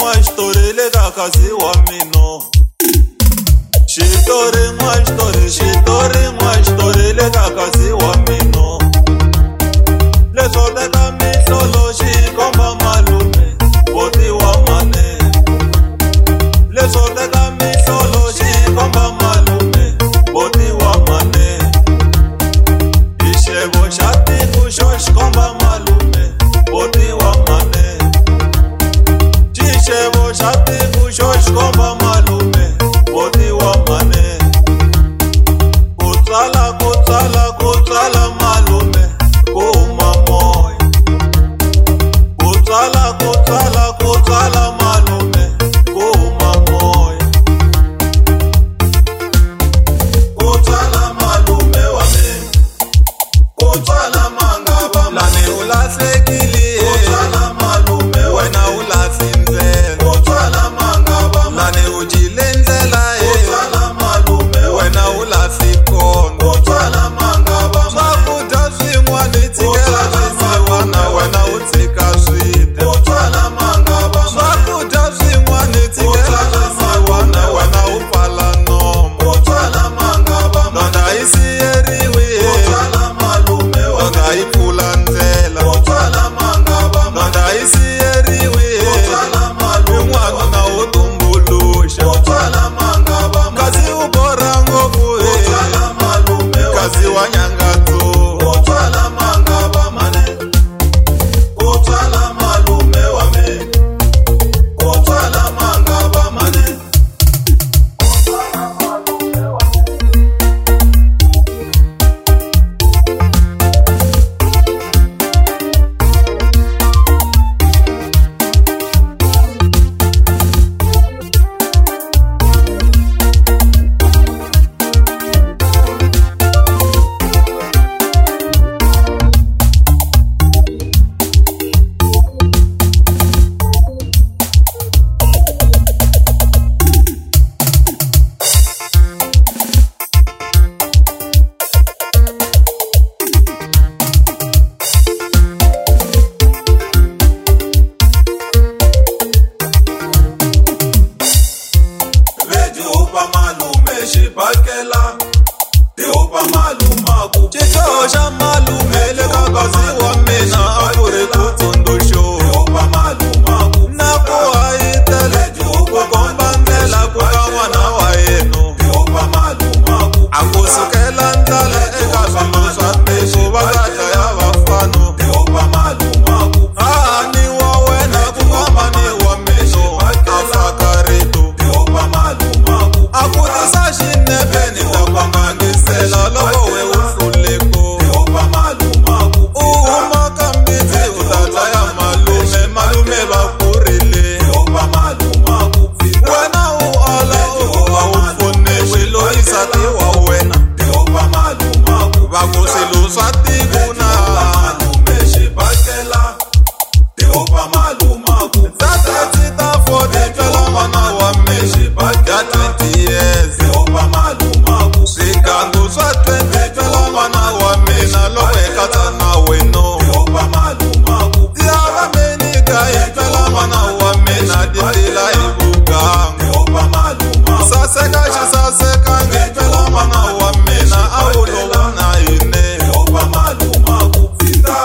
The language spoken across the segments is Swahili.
n'wa xitori le ka kasi wa mino. Xitori n'wa xitori le ka kasi wa mino. Leswo teka mihlolo xi komba malume boti wa mane. Leswo teka mihlolo xi komba malume boti wa mane. Xixevo xa tiko xo xi komba malume boti wa mane. Xixevo xa tiko xo xi komba malume boti wa mane. Ku tsala malume ku huma moya. Ku tsala malume ku huma moya. Ku tsala malume wa mina. Ku tsala mangava lani u lahlekile. Ku tsala malume wena u lahli ndlela. Ku tsala mangava lani u jile ndlela. Ku tsala malume wena u lahli kona. Ku tsala mangava swakudya swin'wana tshikela swisiwana wena u tshika swidya. Ku tsala mangava swakudya swin'wana tshikela swisiwana wena u pfala nomo. Ku tsala mangava ndonda yi siyeriwe. Ku tsala malume ndonda yi pfula ndlela. Ku tsala mangava ndonda yi siyeriwe. Ku tsala malume n'wana wo tumbuluxa. Ku tsala mangava kasi u borha ngopfu. Ku tsala malume kasi wa nyangatso. Ku tsala mangava mane. Ku tsala malume wa mina. Ku tsala mangava mane. Tihupa malume xibakela. Tihupa malumaku xixoho xa malume le ka kasi wa mina a ku ri ku tsundzuxo. Tihupa malumaku na ku hayitele ku komba ndlela ku ka n'wana wa yenu. Tihupa malumaku a ku sukela ndlala eka swilo swa tiko va nga dlaya vafana. Tihupa malumaku hahani wa wena ku famba ni wa mino a faka rito. Tihupa malumaku a ku tisa xinepe ni ta konganisela loko we u hluleko. Tihupa malumaku u huma ka mbitsi u ta dlaya malume. Malume va kurile. Tihupa malumaku wena u ala u va u pfuniwe loyi nsati wa wena. Tihupa malumaku va ku swilo swa tiko na malume xibakela. Tihupa malumaku tatati ta 40 phela n'wana wa mina ya 20 years. Tihupa malumaku swigangu swa 20 phela n'wana wa mina loko hi katsa na wena. Tihupa malumaku ya va menika hi phela n'wana wa mina ditila hi vugangu. Tihupa malumaku saseka xisasekangi phela n'wana wa mina a wu lova na hine. Tihupa malumaku pfita.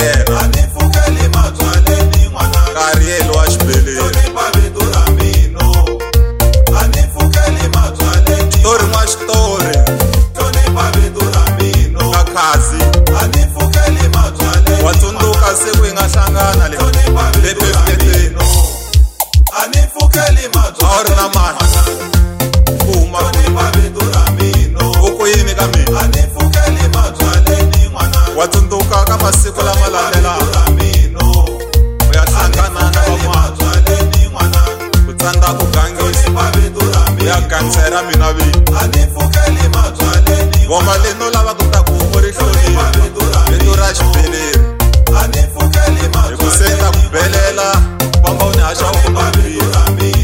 yena a ni pfukeli mabyaleni n'wananga Gabriel wa xibeleni hlonipha vito ra mina a ni pfukeli mabyaleni xitori n'wa xitori hlonipha vito ra mina ka khasi a ni pfukeli mabyaleni wa tsundzuka siku hi nga hlangana le hlonipha vito ra mina a ni pfukeli a wu ri na mali kuma hlonipha vito ra mina u ku yini ka mina a ni pfukeli mabyaleni n'wananga wa tsundzuka ka masiku lama landzelaka u ya hlangana na van'wana ku tsandza ku gangisa u ya gangisela mina vito voma leno lava ku ta ku u ri hlonipha vito ra xibeleni hi ku senda ku belela famba u ni haxa u kuma vito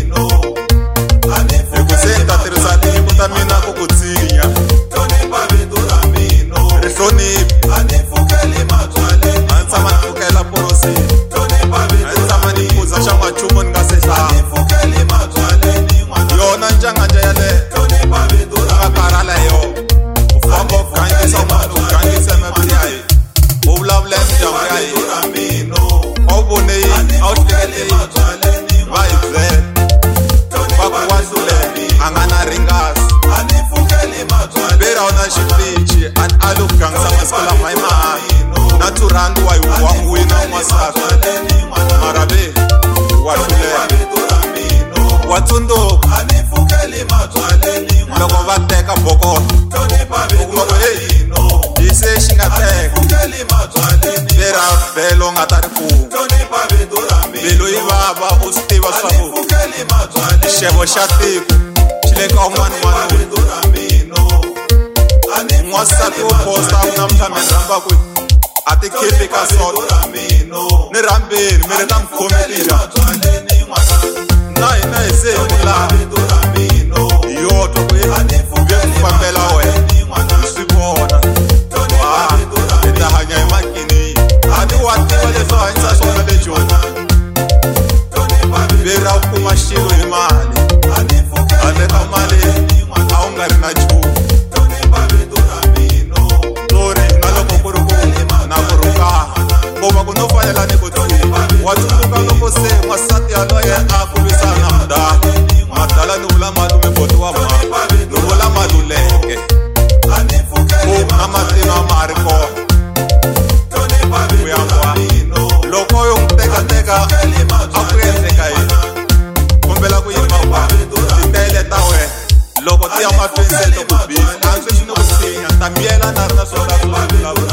hi ku senda tirhisa tinyiko ta mina ku ku tsinya ri hloniphi a ni tshama ni pfukela porosini a ni tshama ni phuza xa n'wanchumu ni nga se hlama yona njanganja yaleyo u nga karhala hi yona u famba u gangisa mali u gangisa mavito ya hina u vulavula hi mindyangu ya hina a wu vone yini a wu hlekete yini va hi byela va ku wa hlulela a nga na ringasi bera u na xitichi a lo ku gangisa masiku lama hi mahala na 2 rand wa n'wina n'wasati mara ve wa hlulela wa tsundzuka loko va teka bokoto u kuma ku heyi hi se xi nga teka bera belo nga ta ri kuma mbilu yi vava u swi tiva swa ku xixevo xa tiko xi le ka un'wana n'wansati wo posta ku na mutshami ni rhamba ku a ti khiphi ka sota ni rhambeni mi ri na mkhometi njhani na hina hi se hi mulava hi yo twa ku ve ku fambela wena hi swi vona hi ta hanya hi makiniyi a ni wa tiva leswi u hanyisa swona le joni vera u kuma xilo hi mali handle ka mali a wu nga ri na nchumu tori na loko ku ri ku na ku rhukana kuma ku no fanela ni ku tiva wa tsundzuka loko se n'wansati yaloye a ku lwisana madala ni vula malume boti wa mhaka ni vula maluleke ku na matima ma ha ri kona ku ya n'wana loko yo n'wi tekateka a ku endleka yini kombela ku yima titele ta wena loko ti ya mahlweni se to ku biza a swi ni ku sinya ta miyela na ri na swona ku vulavula